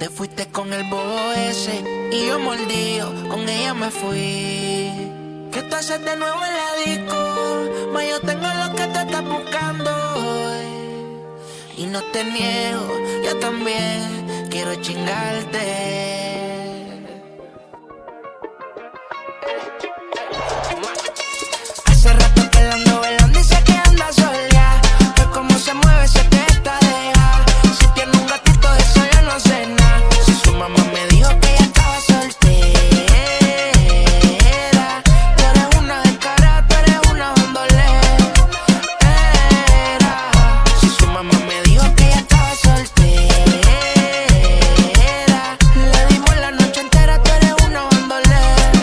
Te fuiste con el bobo ese y yo mordido, con ella me fui. ¿Qué tú haces de nuevo en la disco? Ma, yo tengo lo que te estás buscando. Y no te niego, yo también quiero chingarte. Hace rato que la ando velando y sé que anda sola. Que como se mueve se te está deja. Si tiene un gatito de eso yo no sé nada. Si su mamá me dijo que ella estaba soltera. Tú eres una descarada, tú eres una bandolera. Si su mamá me dijo que ella estaba soltera. Le dimos la noche entera, tú eres una bandolera.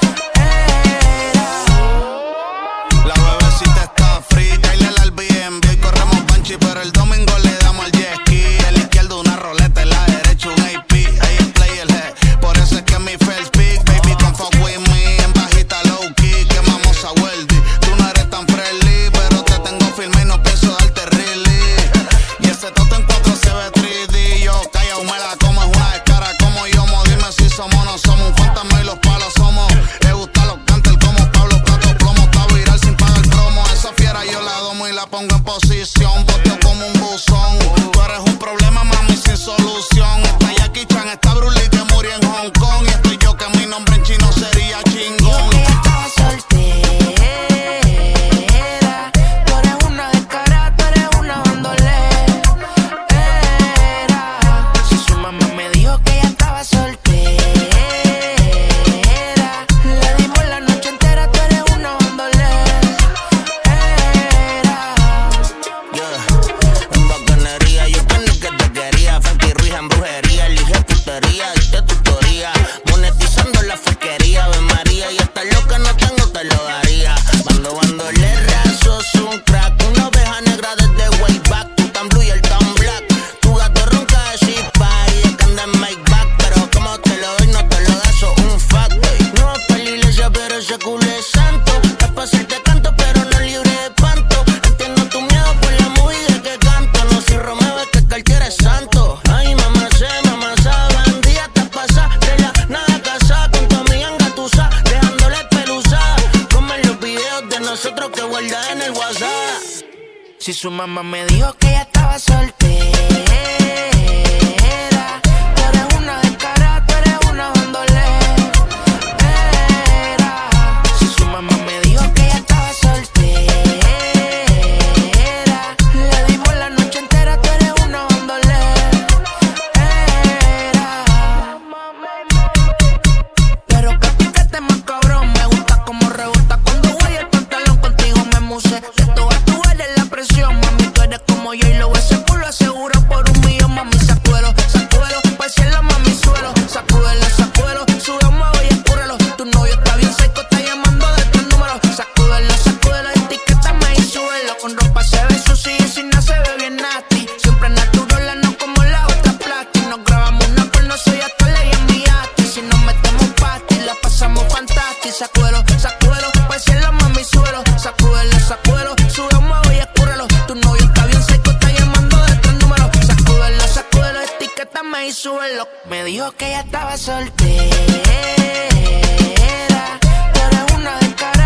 La bebecita está frita y le la Airbnb y corremos banchi, pero el domingo le damos al jet ski. A la izquierda una roleta, a la derecha un AP. Ella es player head, por eso es que mi first pick. Baby, come fuck with me, en bajita low key, quemamos a Weldy. Tú no eres tan friendly, pero te tengo firme y no pienso darte really. Y ese toto en 4 se ve 3D. Yo callao, me la como, es una descara como yo. Dime si somos o no somos, un fantasma y los palos somos. Le gusta los cantel como Pablo Plato Plomo. Está viral sin pagar promo, esa fiera yo la domo y la pongo en posición. Boteo como un buzón. Tú eres un problema, mami, sin solución. Está Jackie Chan, está Bruce Lee que murió en Hong Kong. Y estoy yo que mi nombre en chino sería chingón. Ella estaba soltera. Tú eres una descarada, tú eres una bandolera. Si su mamá me dijo que ella estaba soltera. Le dimos la noche entera, tú eres una bandolera. En bacanería, yo creí que te quería. Frankie Ruiz en brujería, elige putería, diste tutoría. Monetizando la fequería, Ave María. Y hasta lo que no tengo te lo daría. Bandolera, sos un crack. Una oveja negra desde way back. Tú tan blue y el tan black. Tu gato ronca de chipa y es que anda en make back. Pero como te lo doy, no te lo das, sos un fact. No es para la iglesia, pero ese culo es santo. Es pa' hacerte canto, pero no libre de panto. Entiendo tu miedo por la movida que canto. No soy Romeo, es que cualquiera es santo. Ay, mamá sabe, bandida te pasa. De la nada casada, con tu amiga engatusa, dejándole pelusa. Como en los videos de nosotros que guarda en el WhatsApp. Si su mamá me dijo que ella estaba soltera. Tú eres una descarada, tú eres una bandolera. Si su mamá me dijo que ella estaba soltera. Le dimos la noche entera, tú eres una bandolera. Pero que piquete más cabrón, me gusta como rebota cuando voy el pantalón, contigo me muse. De todas tú eres la presión, mami, tú eres como yo y lo ese culo aseguro por un millón, mami, sacúdelo, pa' el cielo, mami, suelo, sacúdelo, sube un huevo y escúrelo. Tu novio está bien seco, está llamando de tu número, sacúdelo, etiquétame y súbelo. Con ropa se ve sucio y sin nada se ve bien nasty. Siempre natural, no como la otra plastic. Nos grabamos una porno, soy hasta ley en mi asti. Si nos metemos pasti, la pasamos fantástico. Sacúdelo, pa' el cielo, mami, suelo, sacúdelo, sube un huevo y escúrelo. Tu novio está bien seco, está llamando de tres números, sacúdelo, etiquétame y súbelo. Me dijo que ella estaba soltera. Tú eres una descarada.